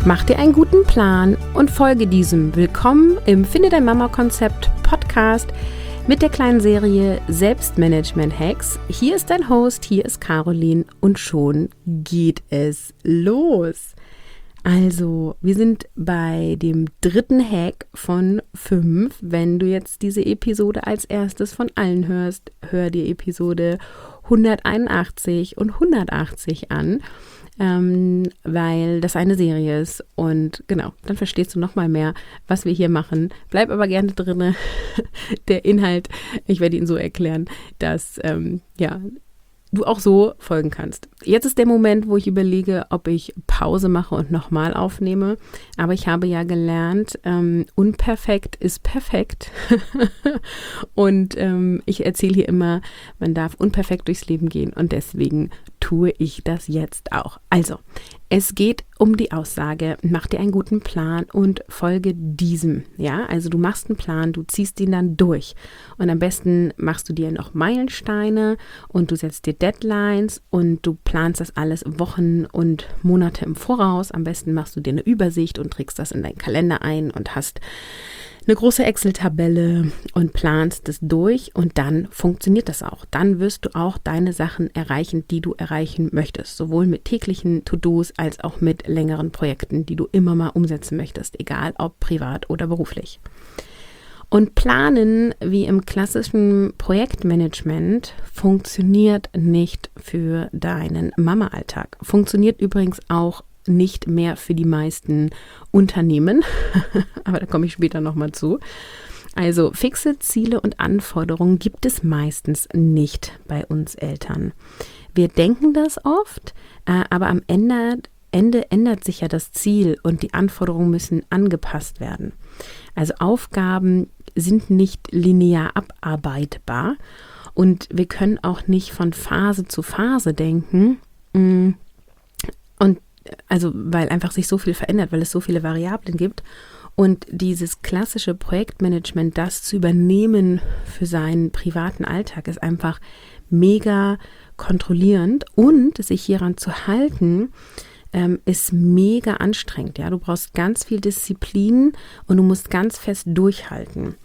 Mach dir einen guten Plan und folge diesem. Willkommen im Finde dein Mama-Konzept Podcast mit der kleinen Serie Selbstmanagement-Hacks. Hier ist dein Host, hier ist Caroline und schon geht es los. Also, wir sind bei dem 3. Hack von 5. Wenn du jetzt diese Episode als erstes von allen hörst, hör dir Episode 181 und 180 an, weil das eine Serie ist. Und genau, dann verstehst du nochmal mehr, was wir hier machen. Bleib aber gerne drin. Der Inhalt, ich werde ihn so erklären, dass du auch so folgen kannst. Jetzt ist der Moment, wo ich überlege, ob ich Pause mache und nochmal aufnehme. Aber ich habe ja gelernt, unperfekt ist perfekt. Und ich erzähle hier immer, man darf unperfekt durchs Leben gehen. Und deswegen tue ich das jetzt auch. Also, es geht um die Aussage, mach dir einen guten Plan und folge diesem. Ja, also du machst einen Plan, du ziehst ihn dann durch. Und am besten machst du dir noch Meilensteine und du setzt dir Deadlines und du planst das alles Wochen und Monate im Voraus. Am besten machst du dir eine Übersicht und trägst das in deinen Kalender ein und hast eine große Excel-Tabelle und planst es durch und dann funktioniert das auch. Dann wirst du auch deine Sachen erreichen, die du erreichen möchtest. Sowohl mit täglichen To-Dos als auch mit längeren Projekten, die du immer mal umsetzen möchtest, egal ob privat oder beruflich. Und Planen, wie im klassischen Projektmanagement, funktioniert nicht für deinen Mama-Alltag. Funktioniert übrigens auch nicht mehr für die meisten Unternehmen, aber da komme ich später nochmal zu. Also fixe Ziele und Anforderungen gibt es meistens nicht bei uns Eltern. Wir denken das oft, aber am Ende ändert sich ja das Ziel und die Anforderungen müssen angepasst werden. Also Aufgaben sind nicht linear abarbeitbar und wir können auch nicht von Phase zu Phase denken und also weil einfach sich so viel verändert, weil es so viele Variablen gibt und dieses klassische Projektmanagement, das zu übernehmen für seinen privaten Alltag, ist einfach mega kontrollierend und sich hieran zu halten, ist mega anstrengend. Ja, du brauchst ganz viel Disziplin und du musst ganz fest durchhalten.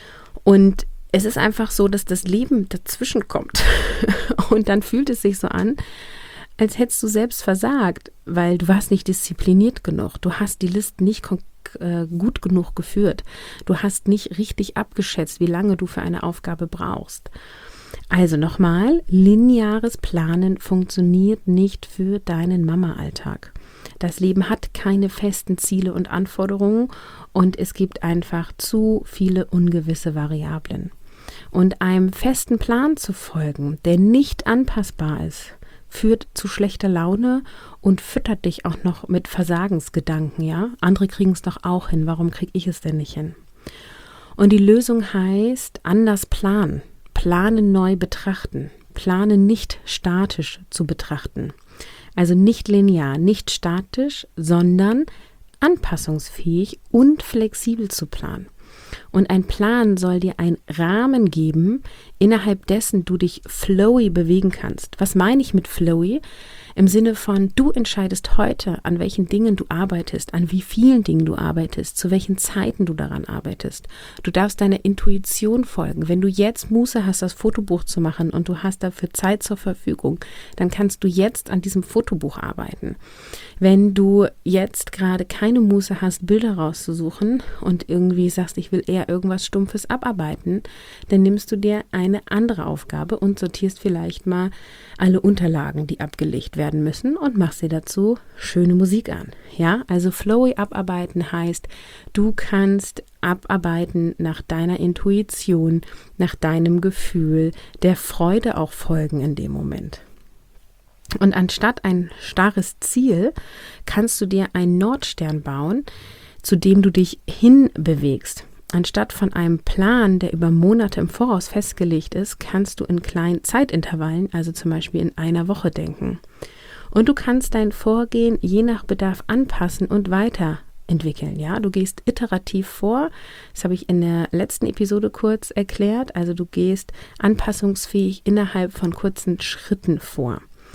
Und es ist einfach so, dass das Leben dazwischen kommt und dann fühlt es sich so an, als hättest du selbst versagt, weil du warst nicht diszipliniert genug. Du hast die Listen nicht gut genug geführt. Du hast nicht richtig abgeschätzt, wie lange du für eine Aufgabe brauchst. Also nochmal, lineares Planen funktioniert nicht für deinen Mama-Alltag. Das Leben hat keine festen Ziele und Anforderungen und es gibt einfach zu viele ungewisse Variablen. Und einem festen Plan zu folgen, der nicht anpassbar ist, führt zu schlechter Laune und füttert dich auch noch mit Versagensgedanken, ja? Andere kriegen es doch auch hin, warum kriege ich es denn nicht hin? Und die Lösung heißt, anders planen, planen neu betrachten, planen nicht statisch zu betrachten. Also nicht linear, nicht statisch, sondern anpassungsfähig und flexibel zu planen. Und ein Plan soll dir einen Rahmen geben, innerhalb dessen du dich flowy bewegen kannst. Was meine ich mit flowy? Im Sinne von, du entscheidest heute, an welchen Dingen du arbeitest, an wie vielen Dingen du arbeitest, zu welchen Zeiten du daran arbeitest. Du darfst deiner Intuition folgen. Wenn du jetzt Muße hast, das Fotobuch zu machen und du hast dafür Zeit zur Verfügung, dann kannst du jetzt an diesem Fotobuch arbeiten. Wenn du jetzt gerade keine Muße hast, Bilder rauszusuchen und irgendwie sagst, ich will eher irgendwas Stumpfes abarbeiten, dann nimmst du dir eine andere Aufgabe und sortierst vielleicht mal alle Unterlagen, die abgelegt werden müssen und machst dir dazu schöne Musik an. Ja, also flowy abarbeiten heißt, du kannst abarbeiten nach deiner Intuition, nach deinem Gefühl, der Freude auch folgen in dem Moment. Und anstatt ein starres Ziel, kannst du dir einen Nordstern bauen, zu dem du dich hinbewegst. Anstatt von einem Plan, der über Monate im Voraus festgelegt ist, kannst du in kleinen Zeitintervallen, also zum Beispiel in einer Woche denken. Und du kannst dein Vorgehen je nach Bedarf anpassen und weiterentwickeln. Ja, du gehst iterativ vor. Das habe ich in der letzten Episode kurz erklärt. Also du gehst anpassungsfähig innerhalb von kurzen Schritten vor.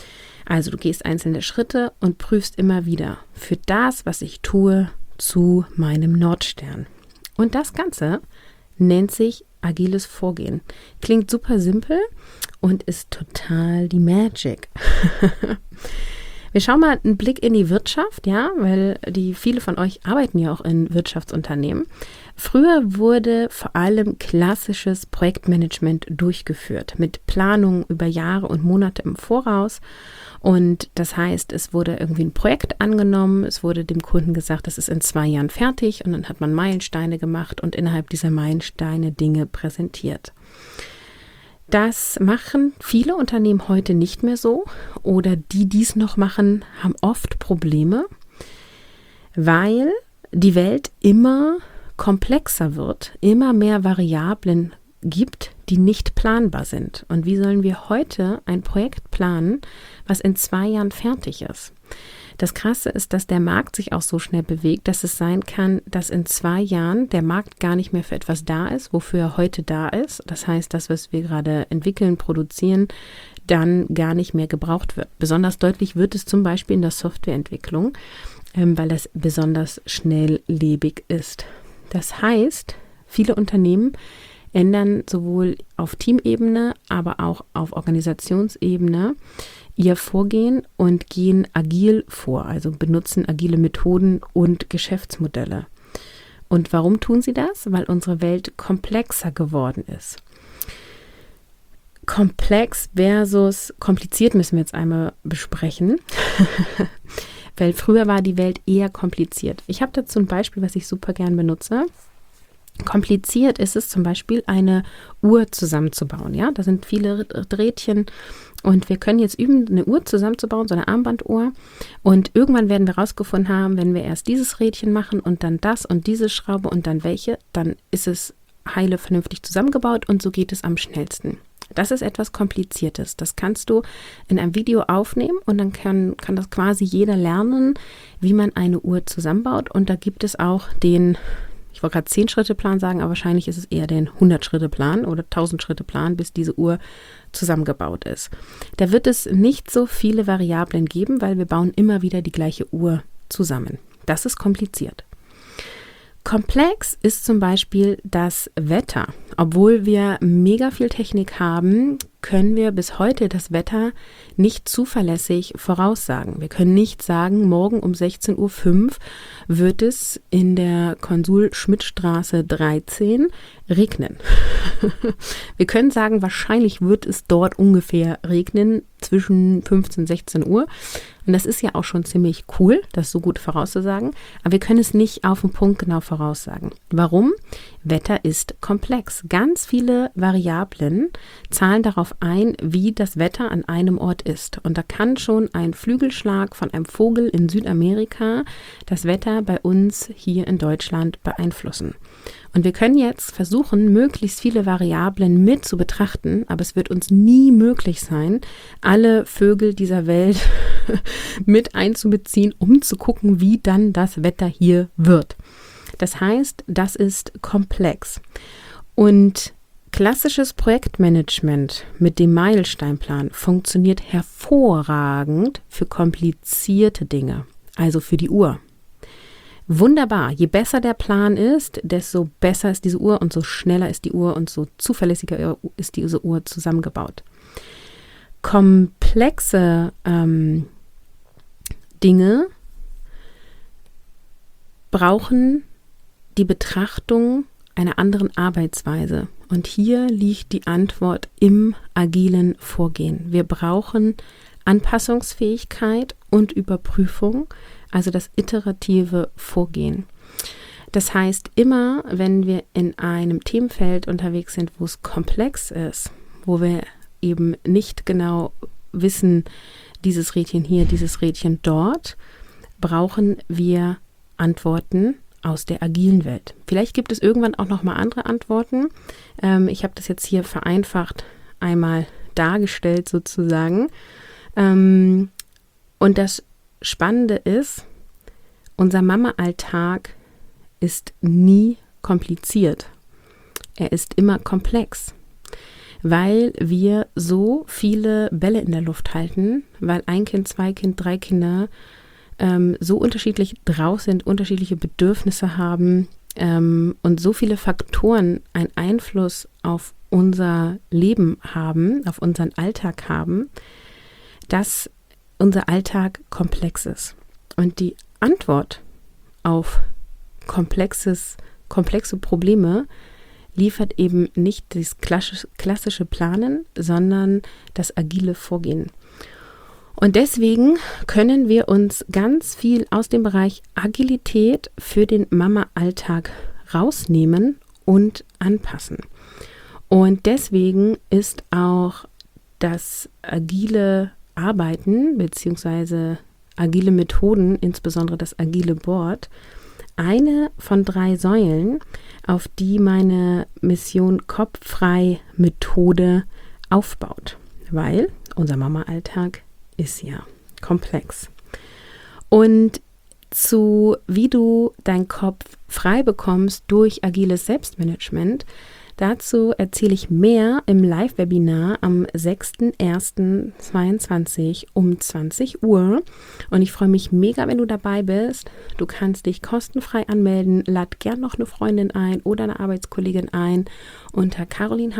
Also du gehst einzelne Schritte und prüfst immer wieder, führt das, was ich tue, zu meinem Nordstern. Und das Ganze nennt sich agiles Vorgehen. Klingt super simpel und ist total die Magic. Wir schauen mal einen Blick in die Wirtschaft, ja, weil viele von euch arbeiten ja auch in Wirtschaftsunternehmen. Früher wurde vor allem klassisches Projektmanagement durchgeführt mit Planung über Jahre und Monate im Voraus. Und das heißt, es wurde irgendwie ein Projekt angenommen, es wurde dem Kunden gesagt, das ist in 2 Jahren fertig und dann hat man Meilensteine gemacht und innerhalb dieser Meilensteine Dinge präsentiert. Das machen viele Unternehmen heute nicht mehr so oder die es noch machen, haben oft Probleme, weil die Welt immer komplexer wird, immer mehr Variablen gibt, die nicht planbar sind. Und wie sollen wir heute ein Projekt planen, was in 2 Jahren fertig ist? Das Krasse ist, dass der Markt sich auch so schnell bewegt, dass es sein kann, dass in 2 Jahren der Markt gar nicht mehr für etwas da ist, wofür er heute da ist. Das heißt, das, was wir gerade entwickeln, produzieren, dann gar nicht mehr gebraucht wird. Besonders deutlich wird es zum Beispiel in der Softwareentwicklung, weil das besonders schnelllebig ist. Das heißt, viele Unternehmen ändern sowohl auf Teamebene, aber auch auf Organisationsebene ihr Vorgehen und gehen agil vor, also benutzen agile Methoden und Geschäftsmodelle. Und warum tun sie das? Weil unsere Welt komplexer geworden ist. Komplex versus kompliziert müssen wir jetzt einmal besprechen, weil früher war die Welt eher kompliziert. Ich habe dazu ein Beispiel, was ich super gern benutze. Kompliziert ist es zum Beispiel, eine Uhr zusammenzubauen. Ja, da sind viele Drähtchen und wir können jetzt üben, eine Uhr zusammenzubauen, so eine Armbanduhr. Und irgendwann werden wir herausgefunden haben, wenn wir erst dieses Rädchen machen und dann das und diese Schraube und dann welche, dann ist es heile vernünftig zusammengebaut und so geht es am schnellsten. Das ist etwas Kompliziertes. Das kannst du in einem Video aufnehmen und dann kann das quasi jeder lernen, wie man eine Uhr zusammenbaut. Und da gibt es auch ich wollte gerade 10-Schritte-Plan sagen, aber wahrscheinlich ist es eher den 100-Schritte-Plan oder 1000-Schritte-Plan, bis diese Uhr zusammengebaut ist. Da wird es nicht so viele Variablen geben, weil wir bauen immer wieder die gleiche Uhr zusammen. Das ist kompliziert. Komplex ist zum Beispiel das Wetter. Obwohl wir mega viel Technik haben, können wir bis heute das Wetter nicht zuverlässig voraussagen. Wir können nicht sagen, morgen um 16:05 Uhr wird es in der Konsul-Schmidt-Straße 13 regnen. Wir können sagen, wahrscheinlich wird es dort ungefähr regnen zwischen 15 und 16 Uhr. Und das ist ja auch schon ziemlich cool, das so gut vorauszusagen. Aber wir können es nicht auf den Punkt genau voraussagen. Warum? Wetter ist komplex. Ganz viele Variablen zahlen darauf ein, wie das Wetter an einem Ort ist. Und da kann schon ein Flügelschlag von einem Vogel in Südamerika das Wetter bei uns hier in Deutschland beeinflussen. Und wir können jetzt versuchen, möglichst viele Variablen mit zu betrachten, aber es wird uns nie möglich sein, alle Vögel dieser Welt mit einzubeziehen, um zu gucken, wie dann das Wetter hier wird. Das heißt, das ist komplex. Und klassisches Projektmanagement mit dem Meilensteinplan funktioniert hervorragend für komplizierte Dinge, also für die Uhr. Wunderbar. Je besser der Plan ist, desto besser ist diese Uhr und so schneller ist die Uhr und so zuverlässiger ist diese Uhr zusammengebaut. Komplexe Dinge brauchen die Betrachtung einer anderen Arbeitsweise. Und hier liegt die Antwort im agilen Vorgehen. Wir brauchen Anpassungsfähigkeit und Überprüfung, also das iterative Vorgehen. Das heißt, immer wenn wir in einem Themenfeld unterwegs sind, wo es komplex ist, wo wir eben nicht genau wissen, dieses Rädchen hier, dieses Rädchen dort, brauchen wir Antworten aus der agilen Welt. Vielleicht gibt es irgendwann auch noch mal andere Antworten. Ich habe das jetzt hier vereinfacht einmal dargestellt sozusagen. Und das Spannende ist, unser Mama-Alltag ist nie kompliziert. Er ist immer komplex. weil wir so viele Bälle in der Luft halten, weil 1 Kind, 2 Kind, 3 Kinder so unterschiedlich drauf sind, unterschiedliche Bedürfnisse haben und so viele Faktoren einen Einfluss auf unser Leben haben, auf unseren Alltag haben, dass unser Alltag komplex ist. Und die Antwort auf komplexe Probleme liefert eben nicht das klassische Planen, sondern das agile Vorgehen. Und deswegen können wir uns ganz viel aus dem Bereich Agilität für den Mama-Alltag rausnehmen und anpassen. Und deswegen ist auch das agile Arbeiten bzw. agile Methoden, insbesondere das agile Board, eine von 3 Säulen, auf die meine Mission Kopffrei-Methode aufbaut, weil unser Mama-Alltag ist ja komplex. Und wie du deinen Kopf frei bekommst durch agiles Selbstmanagement, dazu erzähle ich mehr im Live-Webinar am 6.1.22 um 20 Uhr. Und ich freue mich mega, wenn du dabei bist. Du kannst dich kostenfrei anmelden. Lad gern noch eine Freundin ein oder eine Arbeitskollegin ein unter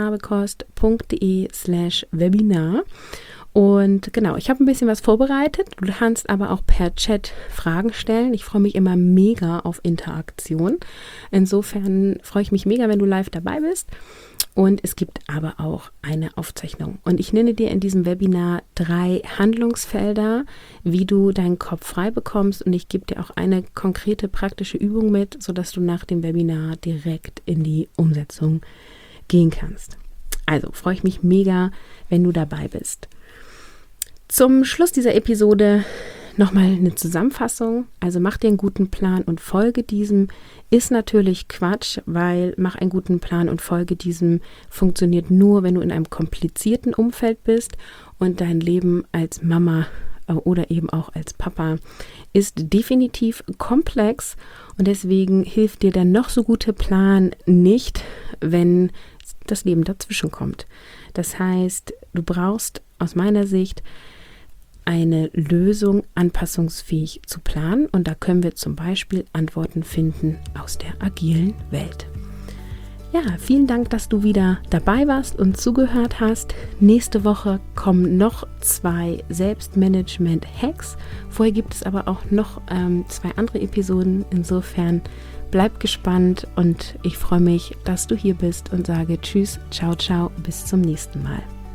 carolinhabekost.de/Webinar. Und genau, ich habe ein bisschen was vorbereitet. Du kannst aber auch per Chat Fragen stellen. Ich freue mich immer mega auf Interaktion. Insofern freue ich mich mega, wenn du live dabei bist. Und es gibt aber auch eine Aufzeichnung. Und ich nenne dir in diesem Webinar 3 Handlungsfelder, wie du deinen Kopf frei bekommst. Und ich gebe dir auch eine konkrete praktische Übung mit, sodass du nach dem Webinar direkt in die Umsetzung gehen kannst. Also freue ich mich mega, wenn du dabei bist. Zum Schluss dieser Episode nochmal eine Zusammenfassung. Also mach dir einen guten Plan und folge diesem. Ist natürlich Quatsch, weil mach einen guten Plan und folge diesem funktioniert nur, wenn du in einem komplizierten Umfeld bist und dein Leben als Mama oder eben auch als Papa ist definitiv komplex und deswegen hilft dir der noch so gute Plan nicht, wenn das Leben dazwischen kommt. Das heißt, du brauchst aus meiner Sicht eine Lösung, anpassungsfähig zu planen. Und da können wir zum Beispiel Antworten finden aus der agilen Welt. Ja, vielen Dank, dass du wieder dabei warst und zugehört hast. Nächste Woche kommen noch 2 Selbstmanagement-Hacks. Vorher gibt es aber auch noch 2 andere Episoden. Insofern bleib gespannt und ich freue mich, dass du hier bist und sage Tschüss, ciao, ciao, bis zum nächsten Mal.